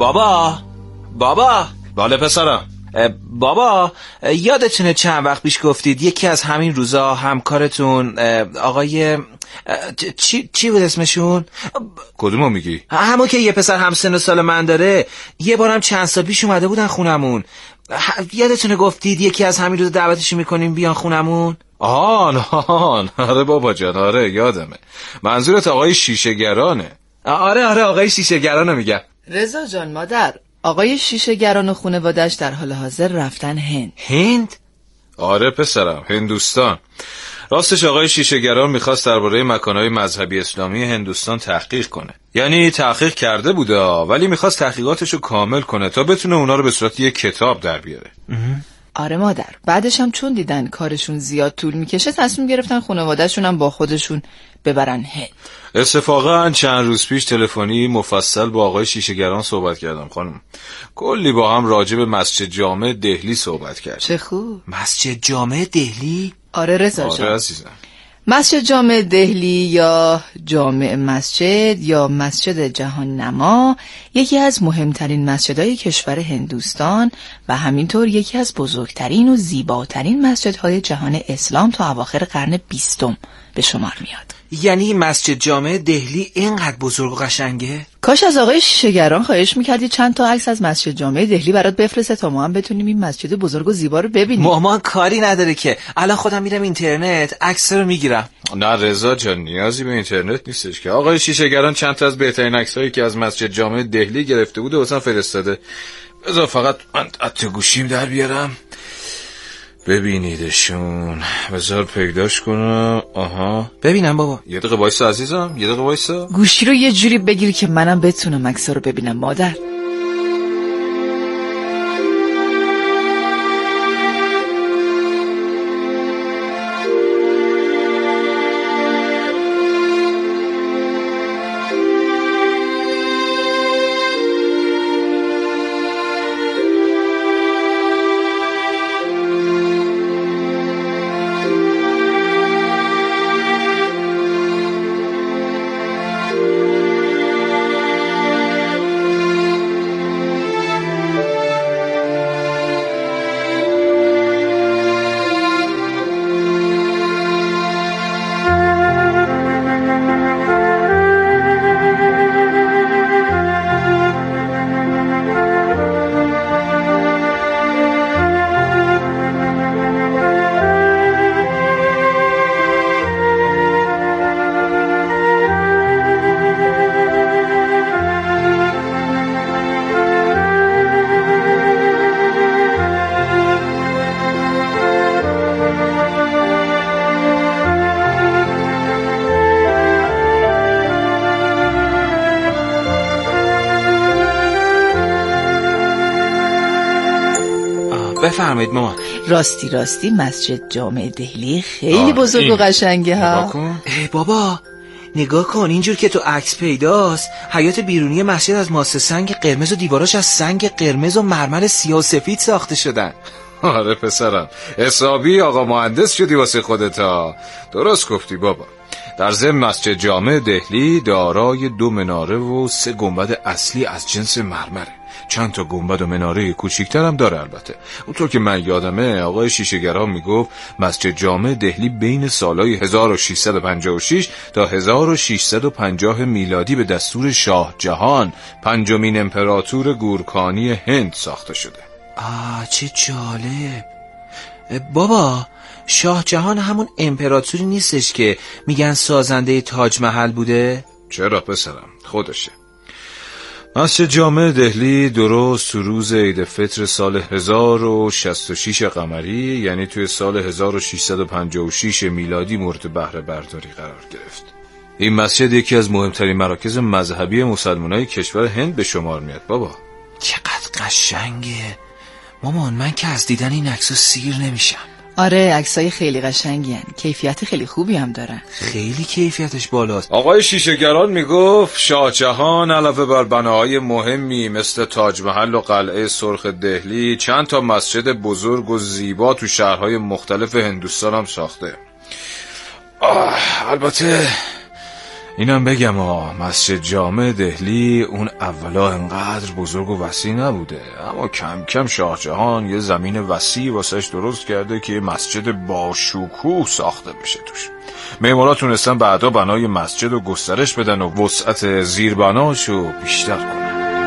بابا بله پسرم. بابا یادتونه چند وقت پیش گفتید یکی از همین روزا همکارتون آقای چی بود اسمشون؟ کدومو میگی؟ همون که یه پسر همسن و سال من داره، یه بارم چند سال پیش اومده بودن خونمون. یادتونه گفتید یکی از همین روزا دعوتشون میکنیم بیان خونمون؟ آره بابا جان، آره یادمه. منظورت آقای شیشه‌گرانه؟ آره آقای شیشه‌گرانو میگم. رضا جان مادر، آقای شیشه‌گران و خانواده‌اش در حال حاضر رفتن هند؟ آره پسرم، هندوستان. راستش آقای شیشه‌گران میخواست درباره مکانهای مذهبی اسلامی هندوستان تحقیق کنه. یعنی تحقیق کرده بوده ولی میخواست تحقیقاتشو کامل کنه تا بتونه اونا رو به صورت یک کتاب در بیاره. آره مادر، بعدش هم چون دیدن کارشون زیاد طول میکشه تصمیم گرفتن خانواده‌شون هم با خودشون ببرن هند. اتفاقا چند روز پیش تلفنی مفصل با آقای شیشه‌گران صحبت کردم خانم. کلی با هم راجع به مسجد جامع دهلی صحبت کردیم. چه خوب. مسجد جامع دهلی؟ آره رضا جان. آره عزیزم. مسجد جامع دهلی یا جامع مسجد یا مسجد جهان نما یکی از مهمترین مسجدهای کشور هندوستان و همینطور یکی از بزرگترین و زیباترین مسجدهای جهان اسلام تا اواخر قرن 20 به شمار میاد. یعنی مسجد جامع دهلی اینقدر بزرگ و قشنگه؟ کاش از آقای شیشه‌گران خواهش میکردی چند تا عکس از مسجد جامع دهلی برات بفرسته تا ما هم بتونیم این مسجد بزرگ و زیبا رو ببینیم. مامان کاری نداره که، الان خودم میرم اینترنت عکس رو میگیرم. نه رضا جان، نیازی به اینترنت نیستش که. آقای شیشه‌گران چند تا از بهترین عکسایی که از مسجد جامع دهلی گرفته بوده واسم فرستاده. بذار فقط من تو گوشیم در بیارم ببینیدشون. بذار پیداش کنم. آها ببینم بابا. یه دقیقه وایسا عزیزم، یه دقیقه وایسا. گوشی رو یه جوری بگیر که منم بتونم عکس‌ها رو ببینم مادر. بفرمایید مامان. راستی مسجد جامع دهلی خیلی بزرگ و قشنگه ها. بابا نگاه کن، اینجور که تو عکس پیداست حیاط بیرونی مسجد از ماس سنگ قرمز و دیواراش از سنگ قرمز و مرمر سیاه و سفید ساخته شدن. آره پسرم، حسابی آقا مهندس شدی واسه خودتا. درست گفتی بابا. در ضمن مسجد جامع دهلی دارای 2 مناره و 3 گنبد اصلی از جنس مرمره. چند تا گنبد و مناره کوچیک‌تر هم داره البته. اونطور که من یادمه آقای شیشه‌گران میگفت مسجد جامع دهلی بین سالهای 1656 تا 1650 میلادی به دستور شاه جهان 5مین امپراتور گورکانی هند ساخته شده. چه جالب. بابا شاه جهان همون امپراتوری نیستش که میگن سازنده تاج محل بوده؟ چرا پسرم، خودشه. مسجد جامع دهلی درست تو روز عید فطر سال 1066 قمری، یعنی توی سال 1656 میلادی مورد بهره برداری قرار گرفت. این مسجد یکی از مهمترین مراکز مذهبی مسلمانای کشور هند به شمار میاد بابا. چقدر قشنگه مامان، من که از دیدن این عکس‌ها سیر نمیشم. آره عکسای خیلی قشنگی هن. کیفیت خیلی خوبی هم دارن. خیلی کیفیتش بالاست. آقای شیشه‌گران میگفت شاه جهان علاوه بر بناهای مهمی مثل تاج محل و قلعه سرخ دهلی چند تا مسجد بزرگ و زیبا تو شهرهای مختلف هندوستان هم ساخته. البته اینم بگم مسجد جامع دهلی اون اولا انقدر بزرگ و وسیع نبوده، اما کم کم شاه جهان یه زمین وسیع واسش درست کرده که مسجد با شکوه ساخته بشه توش. معمارا تونستن بعدا بنای مسجد رو گسترش بدن و وسعت زیربناشو بیشتر کنن.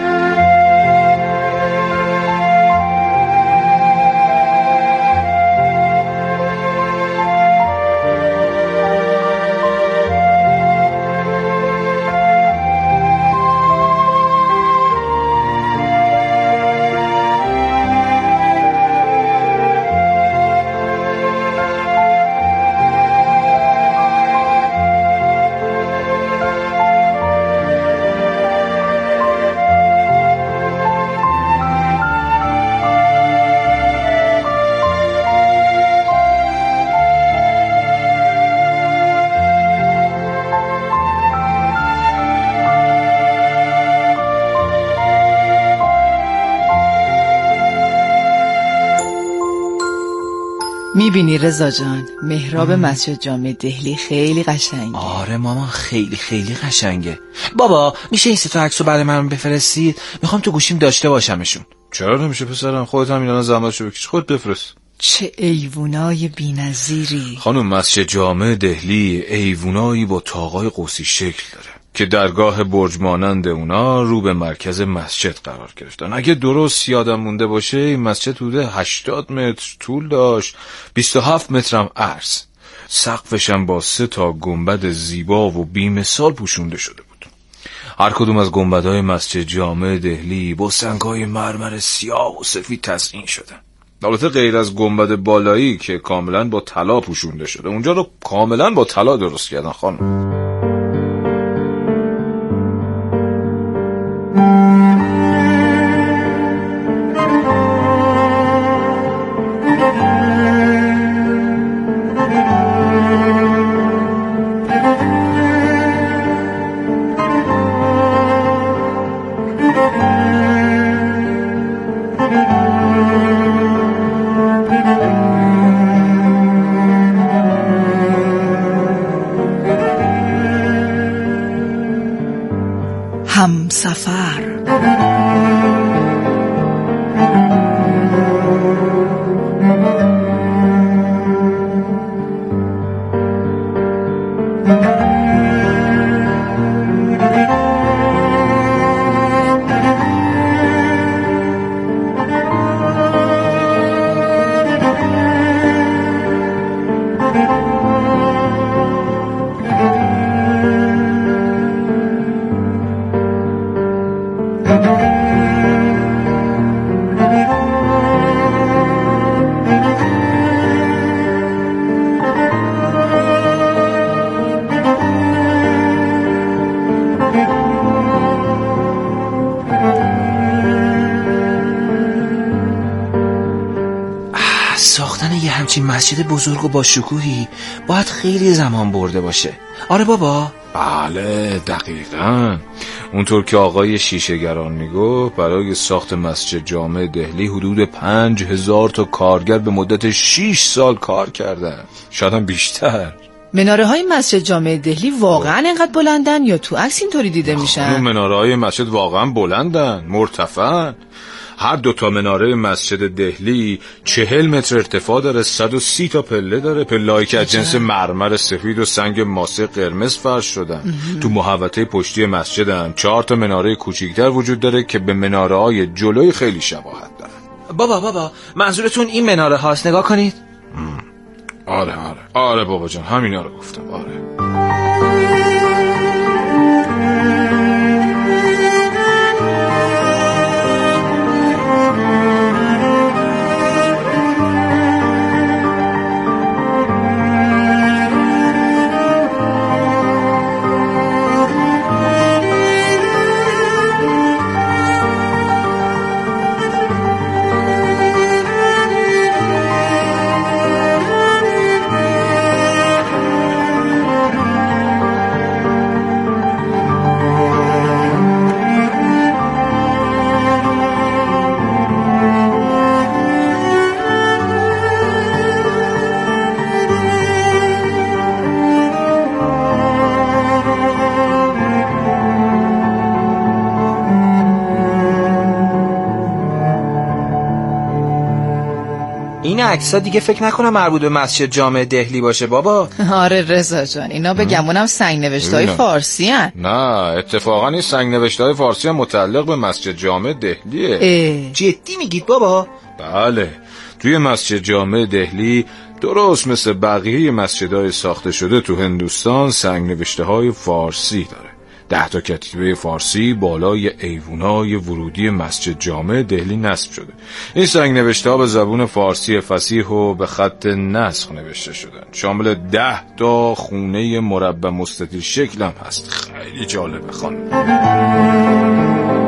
میبینی رضا جان، محراب مسجد جامع دهلی خیلی قشنگه. آره مامان، خیلی خیلی قشنگه. بابا میشه این 3 عکسو برای من بفرستید؟ میخوام تو گوشیم داشته باشمشون. چرا نمیشه پسرم؟ خودت هم اینا زحمتشو بکش، خود بفرست. چه ایوونای بی‌نظیری. خانم، مسجد جامع دهلی ایوونایی با طاقای قوسی شکل داره که درگاه برج مانند اونا رو به مرکز مسجد قرار گرفتن. اگه درست یادم مونده باشه این مسجد حدود 80 متر طول داشت، 27 متر هم عرض. سقفش هم با 3 گنبد زیبا و بی‌مثال پوشونده شده بود. هر کدوم از گنبدهای مسجد جامع دهلی با سنگ‌های مرمر سیاه و سفید تزئین شدن. البته غیر از گنبد بالایی که کاملا با طلا پوشونده شده، اونجا رو کاملا با طلا درست کردن خانم. همسفر. ساختن یه همچین مسجد بزرگ و با شکوهی باید خیلی زمان برده باشه. آره بابا؟ بله دقیقاً. اونطور که آقای شیشه‌گران میگفت برای ساخت مسجد جامع دهلی حدود 5000 کارگر به مدت 6 سال کار کردن، شاید هم بیشتر. مناره های مسجد جامع دهلی واقعا اینقدر بلندن یا تو عکس اینطوری دیده میشن؟ مناره های مسجد واقعا بلندن، مرتفعن. هر 2 مناره مسجد دهلی 40 متر ارتفاع داره، 130 پله داره. پله‌ای که از جنس مرمر سفید و سنگ ماسه قرمز فرش شدن. تو محوطه پشتی مسجد هم 4 مناره کوچیک‌تر وجود داره که به مناره‌های جلوی خیلی شباهت دارن. بابا منظورتون این مناره هاست؟ نگاه کنید. آره بابا جان، همینا رو گفتم. آره. این عکس‌ها دیگه فکر نکنم مربوط به مسجد جامع دهلی باشه بابا. آره رضا جان، اینا به گمونم سنگ نوشته‌های فارسی هن. نه اتفاقا این سنگ نوشته‌های فارسی متعلق به مسجد جامع دهلیه. جدی میگید بابا؟ بله، توی مسجد جامع دهلی درست مثل بقیه مسجدهای ساخته شده تو هندوستان سنگ نوشته‌های فارسی داره. 10 تا کتیبه فارسی بالای ایوونای ورودی مسجد جامع دهلی نصب شده. این سنگ نوشته‌ها به زبون فارسی فصیح و به خط نسخ نوشته شدن. شامل 10 تا خونه مربع مستطیل شکل هم هست. خیلی جالبه خانم.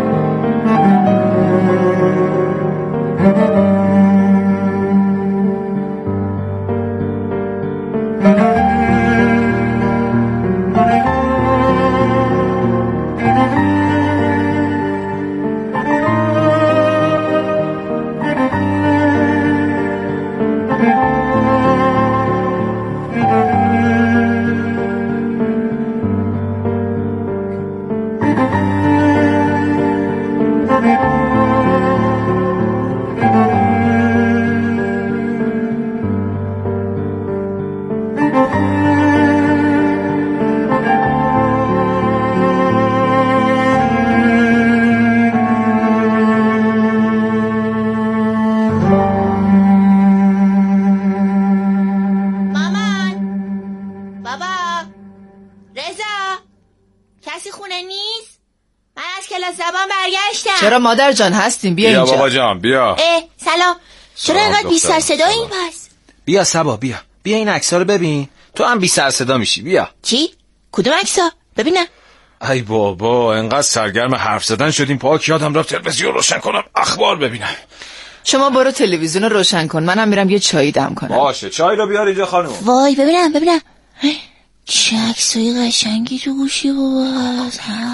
چرا مادر جان هستیم؟ بیا اینجا. بیا بابا جان بیا. سلام. چرا اینقدر بی سر صدا این پس؟ بیا سبا بیا این عکس‌ها رو ببین. تو هم بی سر صدا میشی. بیا. چی؟ کدوم عکس‌ها؟ ببینم. ای بابا انقدر سرگرم حرف زدن شدیم پاک یادم رفت تلویزیون روشن کنم اخبار ببینم. شما برو تلویزیون رو روشن کن، منم میرم یه چایی دم کنم. باشه چای رو بیار اینجا خانم. وای ببینم. چه عکسای قشنگی تو گوشی بابا.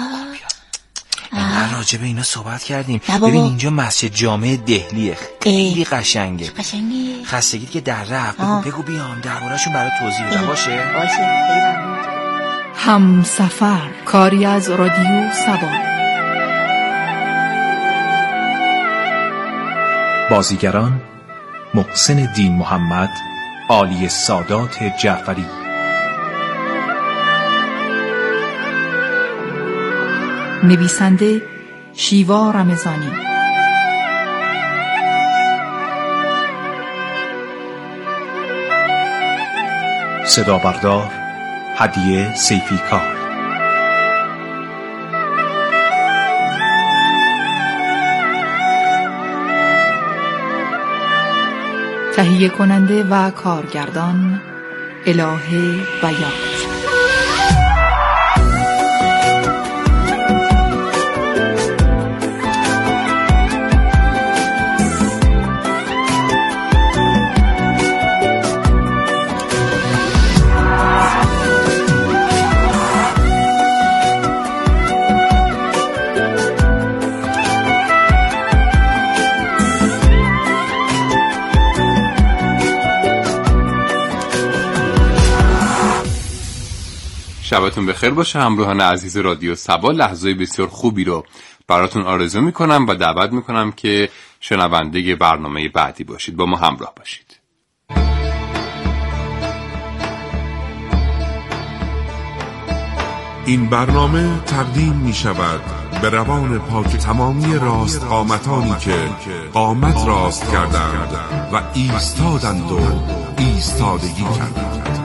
من راجع به اینا صحبت کردیم. ببین اینجا مسجد جامع دهلیه. خیلی قشنگه. خستگی که در رفت بگو بیام درباره‌شون برات توضیح بدم. باشه. همسفر، کاری از رادیو سبا. بازیگران: محسن دین محمد، عالی سادات جعفری. نویسنده: شیوا رمضانی. صدا بردار: هدیه سیفی کار. تهیه کننده و کارگردان: الهه بیات. شبتون بخیر باشه همراهان عزیز رادیو سبا. لحظه بسیار خوبی رو براتون آرزو میکنم و دعوت میکنم که شنونده برنامه بعدی باشید. با ما همراه باشید. این برنامه تقدیم می شود به روان پاک تمامی راست قامتانی که قامت راست کردند و ایستادند و ایستادگی کردند.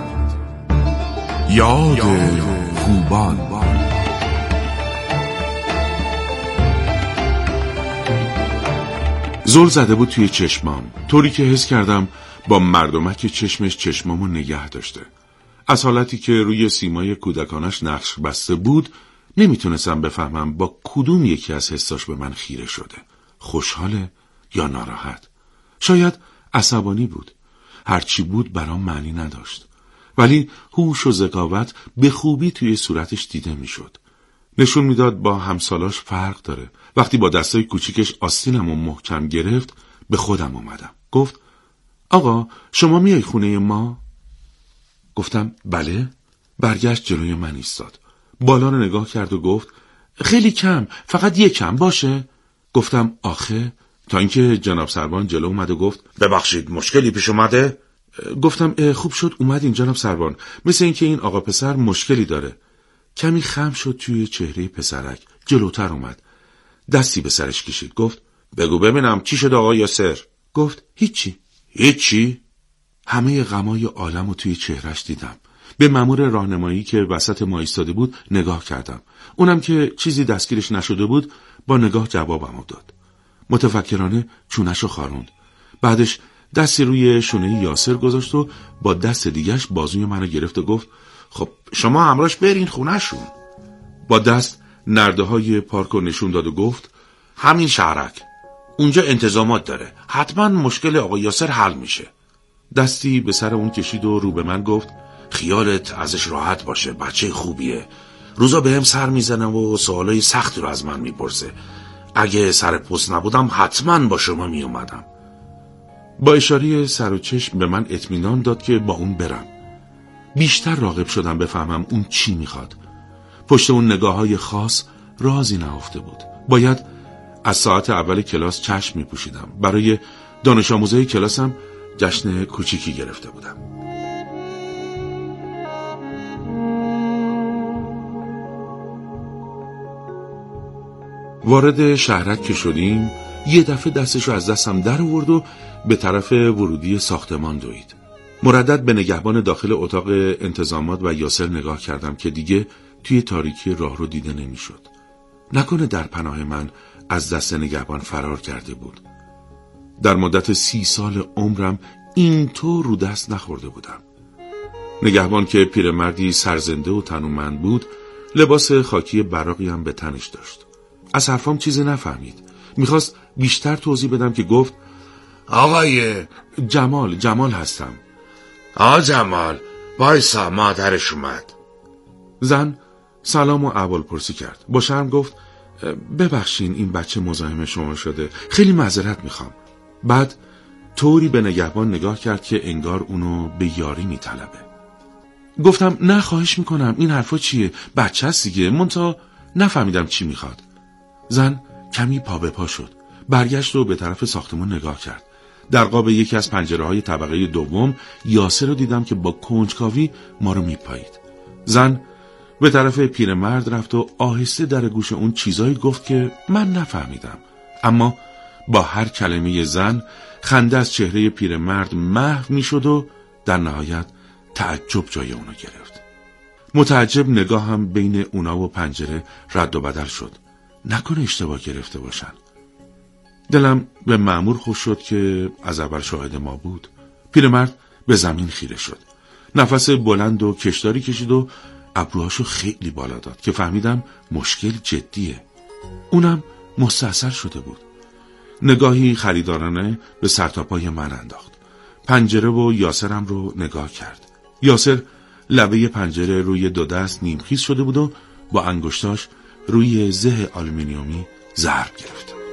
یاد خوبان. زل زده بود توی چشمام، طوری که حس کردم با مردمک چشمش چشمامو نگه داشته. از حالتی که روی سیمای کودکانش نقش بسته بود نمیتونستم بفهمم با کدوم یکی از حساش به من خیره شده. خوشحاله یا ناراحت؟ شاید عصبانی بود. هرچی بود برام معنی نداشت. ولی هوش و ذکاوت به خوبی توی صورتش دیده میشد. نشون میداد با همسالاش فرق داره. وقتی با دستای کوچیکش آستینمو محکم گرفت به خودم اومدم. گفت آقا شما میای خونه ما؟ گفتم بله. برگشت جلوی من ایستاد. بالا رو نگاه کرد و گفت خیلی کم، فقط 1 کم باشه؟ گفتم آخه تا اینکه جناب سروان جلو اومد و گفت ببخشید مشکلی پیش اومده؟ گفتم خوب شد اومدین جناب سروان، مثل اینکه این آقا پسر مشکلی داره. کمی خم شد توی چهره پسرک، جلوتر اومد، دستی به سرش کشید، گفت بگو ببینم چی شد آقا یاسر؟ گفت هیچی. هیچی؟ همه غمای عالمو توی چهرش دیدم. به مأمور راهنمایی که وسط ما ایستاده بود نگاه کردم. اونم که چیزی دستگیرش نشده بود با نگاه جوابمو داد. متفکرانه چونشو خاروند. بعدش دستی روی شونه یاسر گذاشت و با دست دیگش بازوی منو گرفت و گفت خب شما همراهش برین خونه‌شون. با دست نرده های پارکو نشون داد و گفت همین شهرک، اونجا انتظامات داره، حتما مشکل آقا یاسر حل میشه. دستی به سر اون کشید و رو به من گفت خیالت ازش راحت باشه، بچه خوبیه. روزا به هم سر میزنه و سوالای سختی رو از من میپرسه. اگه سر پست نبودم حتما با شما میومدم. با اشاره سر و چشم به من اطمینان داد که با اون برم. بیشتر راغب شدم بفهمم اون چی میخواد. پشت اون نگاههای خاص رازی نهفته بود. باید از ساعت اول کلاس چشم میپوشیدم. برای دانش آموزای کلاسم جشن کوچیکی گرفته بودم. وارد شهرک که شدیم یه دفعه دستشو از دستم در آورد و به طرف ورودی ساختمان دوید. مردد به نگهبان داخل اتاق انتظامات و یاسر نگاه کردم که دیگه توی تاریکی راه رو دیده نمیشد. نکنه در پناه من از دست نگهبان فرار کرده بود. در مدت 30 سال عمرم اینطور رو دست نخورده بودم. نگهبان که پیرمردی سرزنده و تنومند بود، لباس خاکی براقی هم به تنش داشت. از حرفام چیزی نفهمید. میخواست بیشتر توضیح بدم که گفت آقای جمال هستم. جمال وایسا، مادرش اومد. زن سلام و احوالپرسی کرد. با شرم گفت ببخشین این بچه مزاحم شما شده، خیلی معذرت میخوام. بعد طوری به نگهبان نگاه کرد که انگار اونو به یاری میطلبه. گفتم نه خواهش میکنم، این حرفا چیه؟ بچه هست دیگه، منتها نفهمیدم چی میخواد. زن کمی پا به پا شد، برگشت و به طرف ساختمان نگاه کرد. در قاب یکی از پنجره‌های طبقه دوم یاسر رو دیدم که با کنجکاوی ما رو میپایید. زن به طرف پیرمرد رفت و آهسته در گوش اون چیزایی گفت که من نفهمیدم، اما با هر کلمه زن خنده از چهره پیرمرد محو میشد و در نهایت تعجب جای اونو گرفت. متعجب نگاهم بین اونا و پنجره رد و بدل شد. نکنه اشتباه گرفته باشن. دلم به مأمور خوش شد که از اول شاهد ما بود. پیرمرد به زمین خیره شد. نفس بلند و کشداری کشید و ابروهاشو خیلی بالا داد که فهمیدم مشکل جدیه. اونم مستحصل شده بود. نگاهی خریدارانه به سرتاپای من انداخت. پنجره و یاسرم رو نگاه کرد. یاسر لبه پنجره روی 2 دست نیمخیز شده بود و با انگشتاش روی زه آلومینیومی ضرب گرفته بود.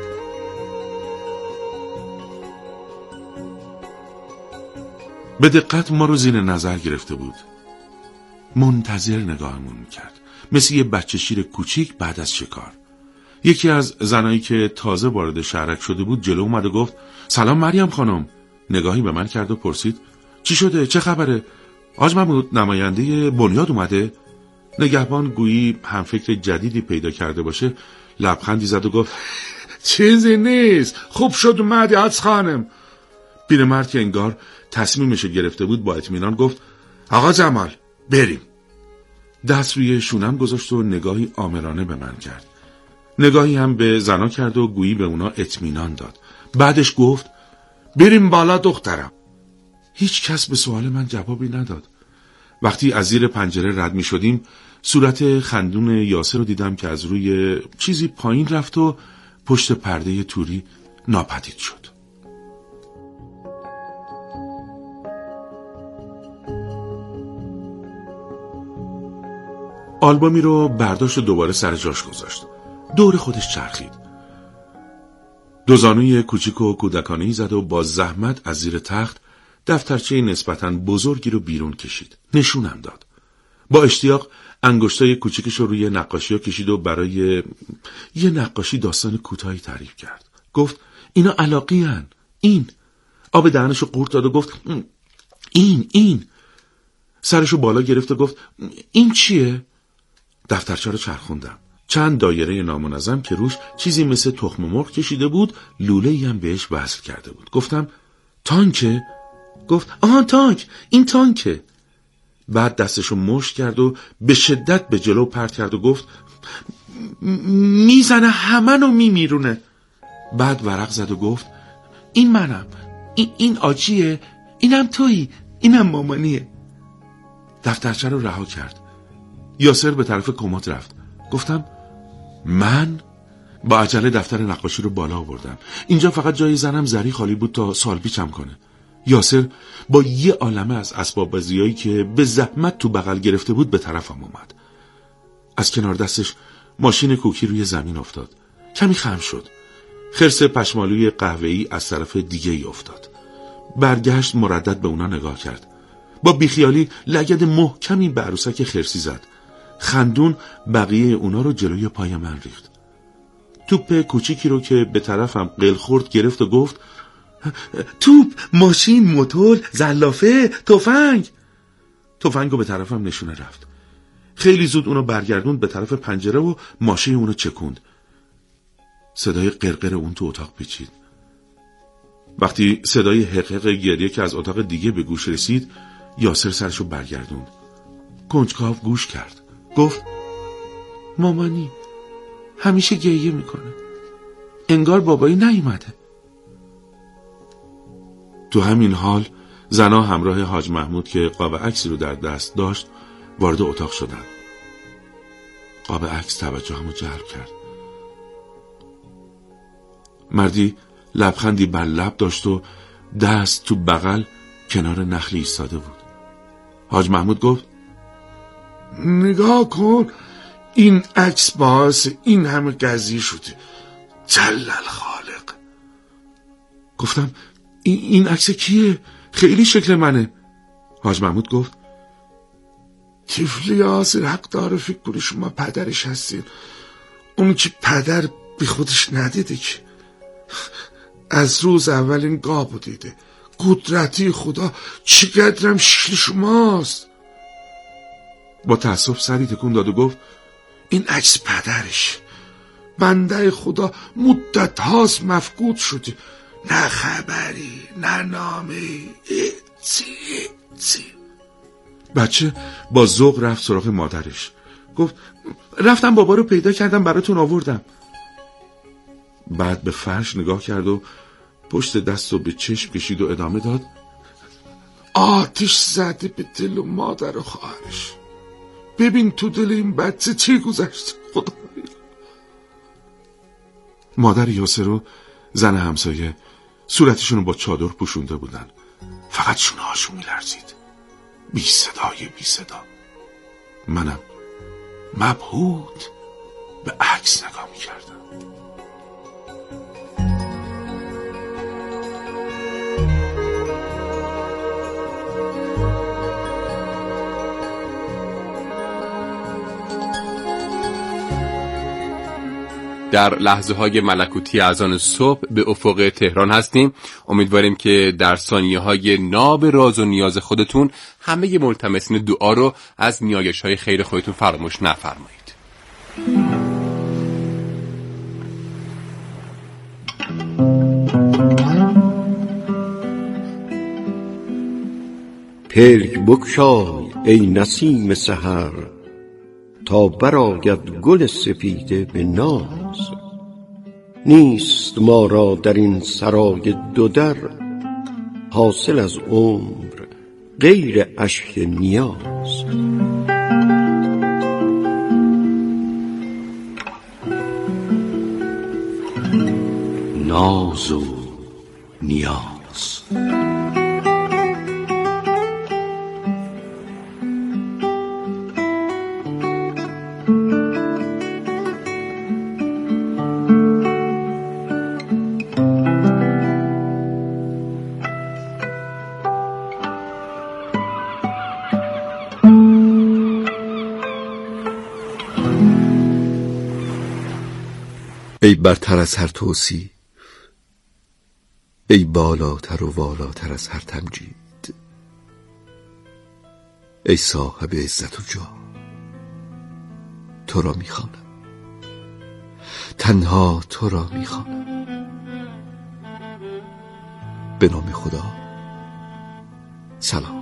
به دقت ما رو زیر نظر گرفته بود. منتظر نگاهمون میکرد، مثل یه بچه شیر کوچیک بعد از شکار. یکی از زنایی که تازه وارد شهرک شده بود جلو اومد و گفت سلام مریم خانم. نگاهی به من کرد و پرسید چی شده؟ چه خبره؟ آج محمود نماینده بنیاد اومده؟ نگهبان گویی هم فکر جدیدی پیدا کرده باشه لبخندی زد و گفت چیزی نیست، خوب شد اومدی حدس خانم. پیرمرد که انگار تصمیمش گرفته بود با اطمینان گفت آقا جمال بریم. دست روی شونم گذاشت و نگاهی آمرانه به من کرد. نگاهی هم به زنا کرد و گویی به اونا اطمینان داد. بعدش گفت بریم بالا دخترم. هیچ کس به سوال من جوابی نداد. وقتی از زیر پنجره رد می شدیم صورت خندون یاسر رو دیدم که از روی چیزی پایین رفت و پشت پرده توری ناپدید شد. آلبومی رو برداشت و دوباره سر جاش گذاشت. دور خودش چرخید. 2 زانوی کوچیک و کودکانه‌ای زد و با زحمت از زیر تخت دفترچه نسبتاً بزرگی رو بیرون کشید. نشونم داد. با اشتیاق انگشتای کوچیکش رو روی نقاشی‌ها کشید و برای یه نقاشی داستان کوتاهی تعریف کرد. گفت اینا علاقی‌ان. این آب دهنشو قورت داد و گفت این سرشو بالا گرفت و گفت این چیه؟ دفترچه رو چرخوندم. چند دایره نامنظم که روش چیزی مثل تخم مرغ کشیده بود، لوله‌ای هم بهش وصل کرده بود. گفتم تانکه؟ گفت آها تانک، این تانکه. بعد دستشو مشت کرد و به شدت به جلو پرت کرد و گفت میزنه همه رو میمیرونه. بعد ورق زد و گفت این منم، این آجیه، اینم تویی، اینم مامانیه. دفترچه رو رها کرد. یاسر به طرف کمد رفت. گفتم من؟ با عجله دفتر نقاشی رو بالا آوردم. اینجا فقط جای زنم زری خالی بود تا سال پیچم کنه. یاسر با یه عالمه از اسباب بازیایی که به زحمت تو بغل گرفته بود به طرفم اومد. از کنار دستش ماشین کوکی روی زمین افتاد. کمی خم شد. خرس پشمالوی قهوه‌ای از طرف دیگه ای افتاد. برگشت مردد به اونا نگاه کرد. با بیخیالی لگد محکمی به عروسک خرسی زد. خندون بقیه اونا رو جلوی پای من ریخت. توپ کوچیکی رو که به طرفم قل خورد گرفت و گفت توپ، ماشین، موتور، زلافه، تفنگ. تفنگو به طرفم نشونه رفت. خیلی زود اونو برگردوند به طرف پنجره و ماشه اونو چکوند. صدای قرقر اون تو اتاق پیچید. وقتی صدای حقیق گریه که از اتاق دیگه به گوش رسید، یاسر سرشو برگردوند. کنجکاو گوش کرد. گفت مامانی همیشه گریه میکنه، انگار بابایی نیومده. تو همین حال زنا همراه حاج محمود که قاب عکسی رو در دست داشت وارد اتاق شدن. قاب عکس توجهمو جلب کرد. مردی لبخندی بر لب داشت و دست تو بغل کنار نخلی ایستاده بود. حاج محمود گفت نگاه کن، این عکس باعث این همه قضیه شده. جل الخالق. گفتم این عکس کیه؟ خیلی شکل منه. حاج محمود گفت طفل یاسر حق داره فکر کنه شما پدرش هستین. اون که پدر به خودش ندیده که از روز اول این گابو دیده. قدرتی خدا چقدرم شکل شماست. با تأسف سری تکون داد و گفت این عکس پدرش. بنده خدا مدت هاست مفقود شده، نه خبری نه نامی. چی بچه با ذوق رفت سراغ مادرش. گفت رفتم بابا رو پیدا کردم براتون آوردم. بعد به فرش نگاه کرد و پشت دست رو به چشم کشید و ادامه داد آتش زده به دل و مادر و خواهرش. ببین تو دل این بچه چی گذشت. خدا. مادر یاسر و زن همسایه صورتشون رو با چادر پوشونده بودن. فقط شونه هاشون میلرزید. بی صدا. منم مبهوت به عکس نگاه میکردم. در لحظه های ملکوتی اذان صبح به افق تهران هستیم. امیدواریم که در ثانیه های ناب راز و نیاز خودتون همه ملتمسین دعا رو از نیایش های خیر خودتون فراموش نفرمایید. پلک بگشای ای نسیم سحر، تا برآید گل سپیده به ناز. نیست ما را در این سرای دو در، حاصل از عمر غیر اشک نیاز. ناز و نیاز. ای برتر از هر توصیف، ای بالاتر و والاتر از هر تمجید، ای صاحب عزت و جاه، تو را میخوانم، تنها تو را میخوانم. به نام خدا، سلام.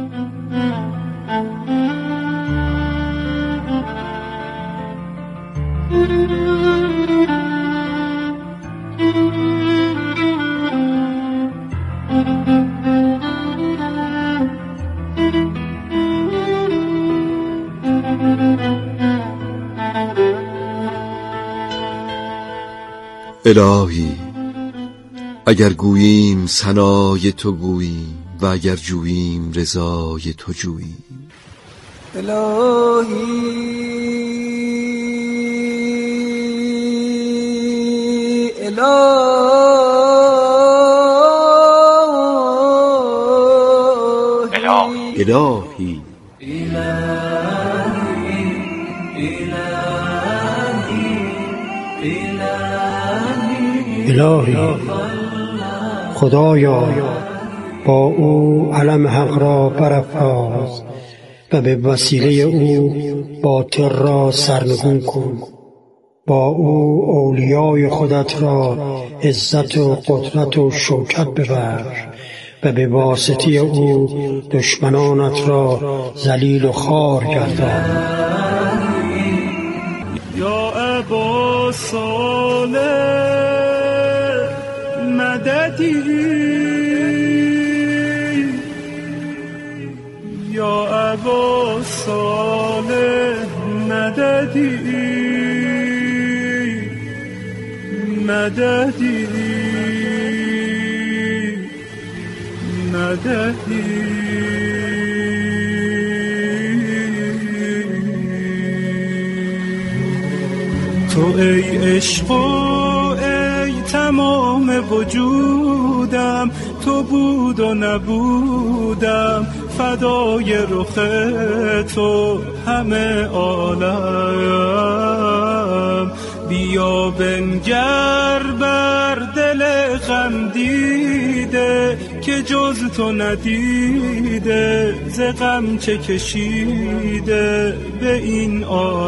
الهی، اگر گوییم ثنای تو گوییم و اگر جوییم رضای تو جوییم. الهی الهی الهی خدایا، با او علم حق را برافراز و به وسیله او باطل را سرنگون کن. با او اولیای خودت را عزت و قدرت و شوکت ببر و به واسطه او دشمنانت را ذلیل و خوار گردان. یا ابا صالح مددی، یا ابا صالح مددی، مددی مددی. تو ای عشق و ای تمام وجودم، تو بود و نبودم فدای رخ تو همه عالم. بیا بنگر بر دل غم دیده که جز تو ندیده، ز غم چه کشیده به این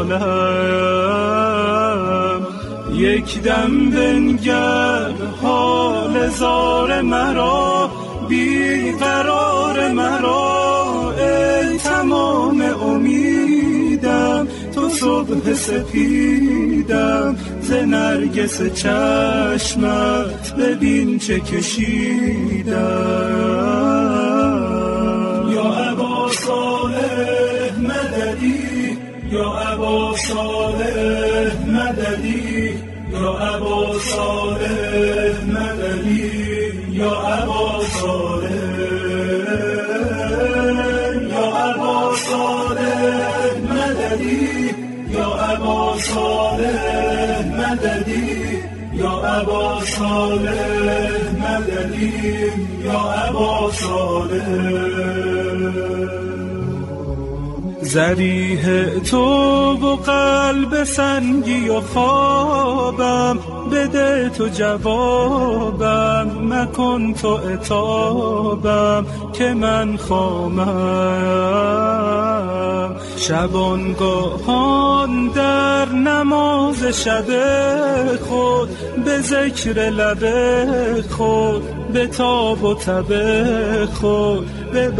عالم. یک دم بنگر حال زار مرا، بی قرار مرا، ای تمام امیدم، تو صبح سپیدم، ز نرگس چشمت ببین چه کشیدم. یا ابا صالح مددی، یا ابا صالح مددی، یا ابا صالح مددی، یا ابا صالح، یا ابا صالح مددی، یا ابا صالح مددی، یا ابا صالح مددی، یا ابا صالح. ذریح تو و قلب سنگی و خوابم، بده تو جوابم، مکن تو عتابم که من خامم. شبانگاهان در نماز شب خود، به ذکر لب خود، به تاب و تب خود، به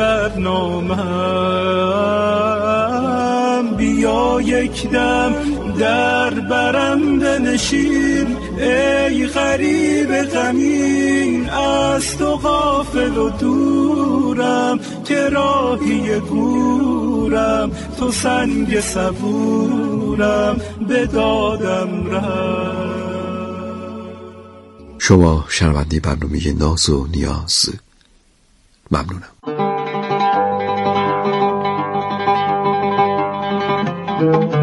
برنامم. بیا یک دم در برم بنشین، ای غریب غمین، از تو غافل و دورم، که راهی گورم، تو سنگ صبورم، به دادم رم. شما شنونده برنامه ناز و نیاز، ممنونم.